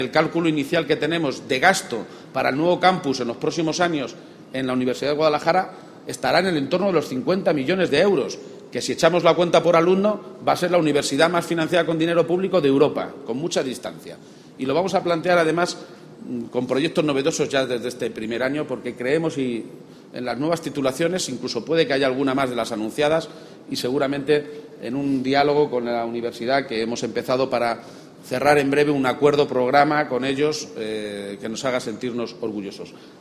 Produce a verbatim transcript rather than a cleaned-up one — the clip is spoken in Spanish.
El cálculo inicial que tenemos de gasto para el nuevo campus en los próximos años en la Universidad de Guadalajara estará en el entorno de los cincuenta millones de euros, que si echamos la cuenta por alumno va a ser la universidad más financiada con dinero público de Europa, con mucha distancia. Y lo vamos a plantear, además, con proyectos novedosos ya desde este primer año, porque creemos y en las nuevas titulaciones, incluso puede que haya alguna más de las anunciadas, y seguramente en un diálogo con la universidad que hemos empezado para cerrar en breve un acuerdo programa con ellos eh, que nos haga sentirnos orgullosos.